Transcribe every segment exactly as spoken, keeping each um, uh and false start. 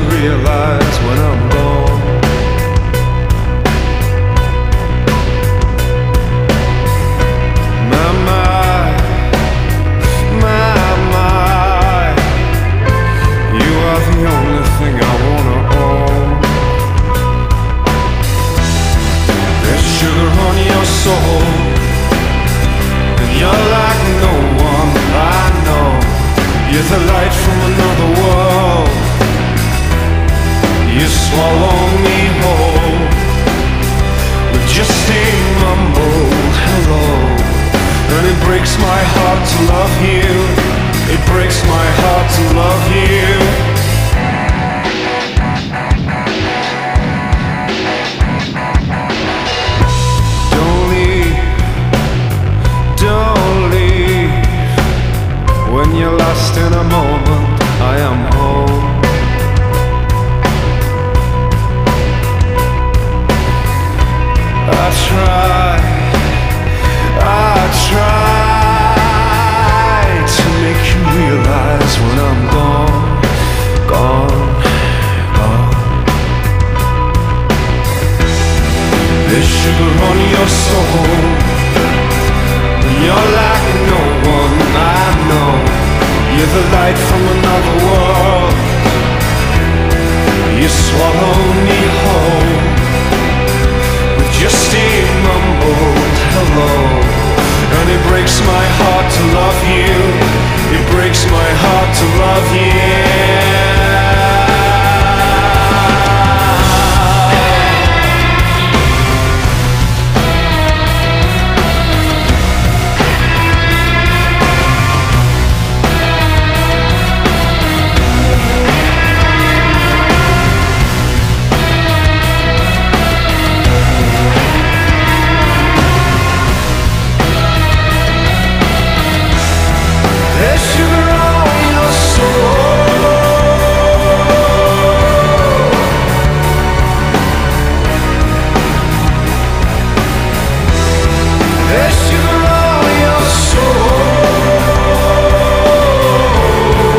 realize when I'm gone. My, my, my, my, you are the only thing I wanna own. There's sugar on your soul, and you're like no one I know. You're the light from another world. You swallow me whole with just a mumbled hello. And it breaks my heart to love you. It breaks my heart to love you. Don't leave, don't leave. When you're lost in a moment, I am home. I try, I try to make you realize when I'm gone, gone, gone. There's sugar on your soul, and you're like no one I know. You're the light from another world. You swallow me whole with just a mumbled hello. And it breaks my heart to love you. It breaks my heart to love you. There's sugar on your soul. There's sugar on your soul.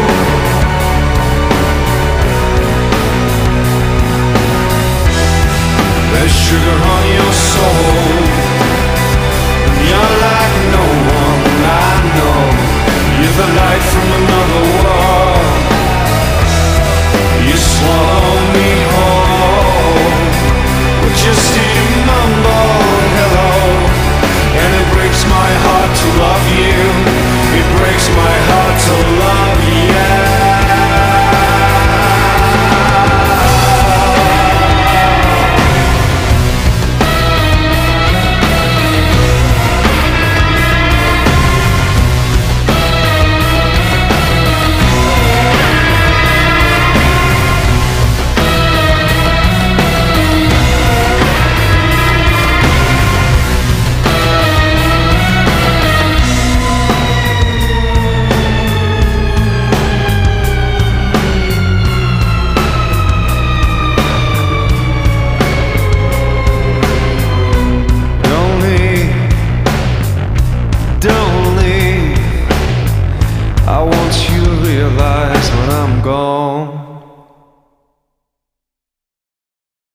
There's sugar on your soul. You're like no one I know. You're the light from another world. You swallow me whole with just a mumbled hello. And it breaks my heart to love you. It breaks my heart to love you. Don't leave. I want you to realize when I'm gone.